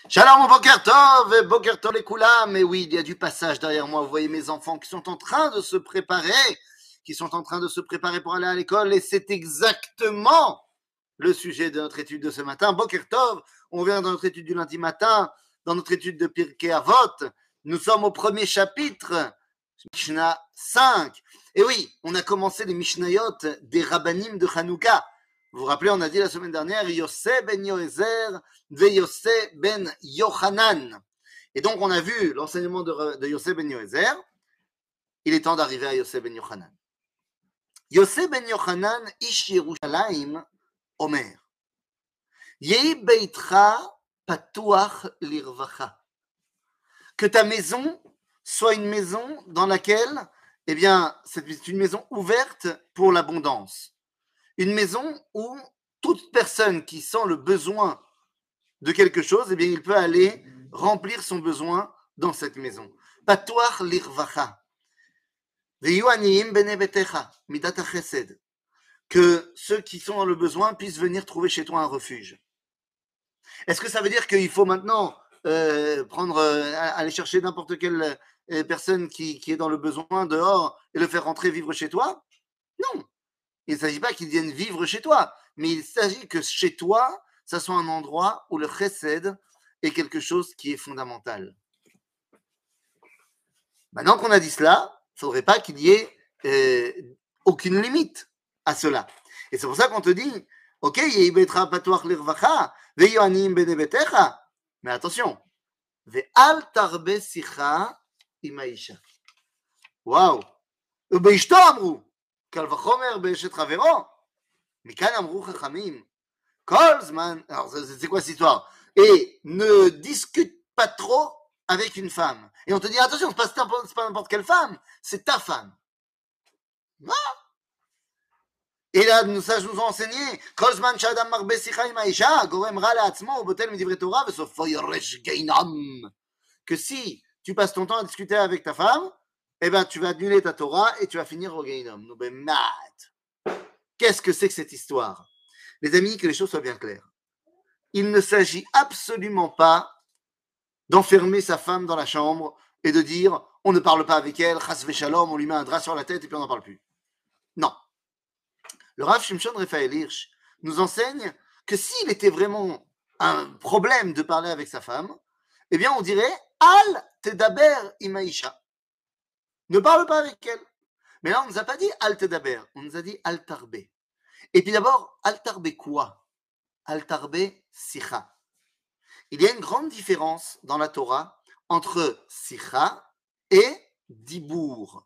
Shalom, Boker Tov, Boker Tov les Koulam. Mais oui, il y a du passage derrière moi. Vous voyez mes enfants qui sont en train de se préparer, pour aller à l'école. Et c'est exactement le sujet de notre étude de ce matin. Boker Tov, on vient dans notre étude du lundi matin, dans notre étude de Pirkei Avot. Nous sommes au premier chapitre, Mishnah 5. Et oui, on a commencé les Mishnayot des Rabbanim de Hanouka. Vous vous rappelez, on a dit la semaine dernière, Yossé ben Yoézer, ve Yossé ben Yochanan. Et donc, on a vu l'enseignement de Yossé ben Yoézer. Il est temps d'arriver à Yossé ben Yochanan. Yossé ben Yochanan, ish Yerushalayim, Omer. Yehi beitra patuach lirvacha. Que ta maison soit une maison dans laquelle, eh bien, c'est une maison ouverte pour l'abondance. Une maison où toute personne qui sent le besoin de quelque chose, eh bien, il peut aller remplir son besoin dans cette maison. Patoar lirvacha. Que ceux qui sont dans le besoin puissent venir trouver chez toi un refuge. Est-ce que ça veut dire qu'il faut maintenant aller chercher n'importe quelle personne qui est dans le besoin dehors et le faire rentrer vivre chez toi? Non. Il ne s'agit pas qu'ils viennent vivre chez toi, mais il s'agit que chez toi, ça soit un endroit où le chesed est quelque chose qui est fondamental. Maintenant qu'on a dit cela, il ne faudrait pas qu'il y ait aucune limite à cela. Et c'est pour ça qu'on te dit, ok, yehibetra patuach lirvacha, veyoanim bene betecha, mais attention, ve'al tarbe sicha imaisha. Waouh! Beishto amru. קל וחומר באשת חברו, מכאן אמרו חכמים, כל זמן, alors c'est quoi cette histoire? Et ne discute pas trop avec une femme. Et on te dit, attention, c'est pas n'importe quelle femme, c'est ta femme. Et là, nous ont enseigné, כל זמן שאדם מרבה שיחה עם האישה, גורם רע לעצמו, הוא בוטל מדברי תורה, וסופו יורש גיהינום. Que si tu passes ton temps à discuter avec ta femme, eh bien, tu vas annuler ta Torah et tu vas finir au Gehinom. Qu'est-ce que c'est que cette histoire? Les amis, que les choses soient bien claires. Il ne s'agit absolument pas d'enfermer sa femme dans la chambre et de dire on ne parle pas avec elle, chas v'shalom, on lui met un drap sur la tête et puis on n'en parle plus. Non. Le Rav Shimshon Raphaël Hirsch nous enseigne que s'il était vraiment un problème de parler avec sa femme, eh bien, on dirait al tedaber imaisha. Ne parle pas avec elle. Mais là, on ne nous a pas dit al tedaber, on nous a dit al tarbe. Et puis d'abord, al tarbe quoi? Al tarbe sicha. Il y a une grande différence dans la Torah entre sicha et dibour.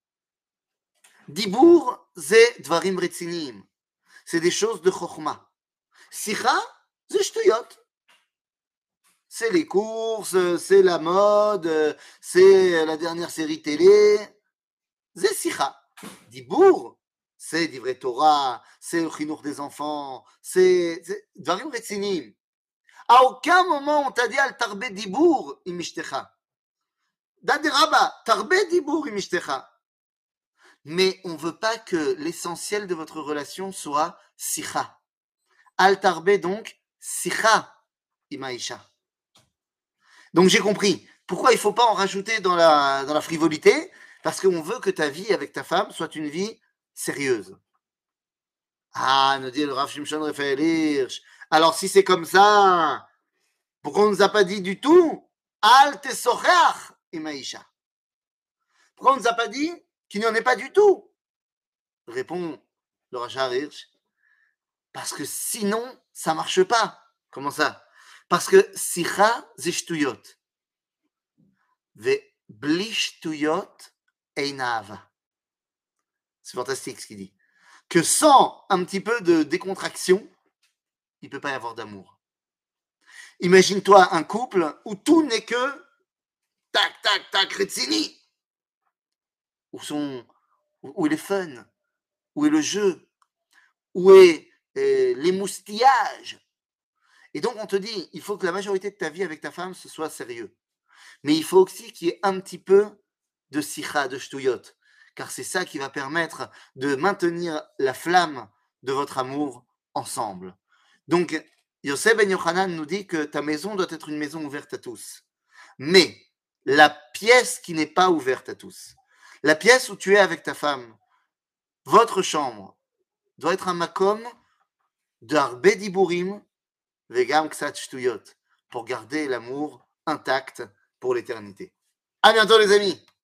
Dibour, c'est dvarim retzinim. C'est des choses de chokhma. Sicha, c'est shtuyot. C'est les courses, c'est la mode, c'est la dernière série télé. C'est sicha. Dibour, c'est divrei Torah, c'est le chinour des enfants, c'est dvarim retzinim. À aucun moment on t'a dit al tarbe dibour im ishtecha. Daderaba, tarbe dibour im ishtecha. Mais on ne veut pas que l'essentiel de votre relation soit sicha. Al tarbe donc sicha im aisha. Donc j'ai compris. Pourquoi il ne faut pas en rajouter dans la frivolité? Parce qu'on veut que ta vie avec ta femme soit une vie sérieuse. Ah, nous dit le Rav Shimshon Raphaël Hirsch. Alors si c'est comme ça, pourquoi on ne nous a pas dit du tout Al tesoreach imaisha? Pourquoi on ne nous a pas dit qu'il n'y en ait pas du tout? Répond le Rav Hirsch. Parce que sinon, ça ne marche pas. Comment ça? Parce que sicha ze shtuyot. Ve bli shtuyot eina ahava. C'est fantastique ce qu'il dit. Que sans un petit peu de décontraction, il ne peut pas y avoir d'amour. Imagine-toi un couple où tout n'est que tac, tac, tac, retzini. Où est le fun? Où est le jeu? Où est l'émoustillage? Et donc, on te dit, il faut que la majorité de ta vie avec ta femme, ce soit sérieux. Mais il faut aussi qu'il y ait un petit peu de sicha, de shtuyot. Car c'est ça qui va permettre de maintenir la flamme de votre amour ensemble. Donc, Yosef Ben Yochanan nous dit que ta maison doit être une maison ouverte à tous. Mais la pièce qui n'est pas ouverte à tous, la pièce où tu es avec ta femme, votre chambre, doit être un makom d'arbe diburim vegam ksat shtuyot, pour garder l'amour intact pour l'éternité. À bientôt les amis!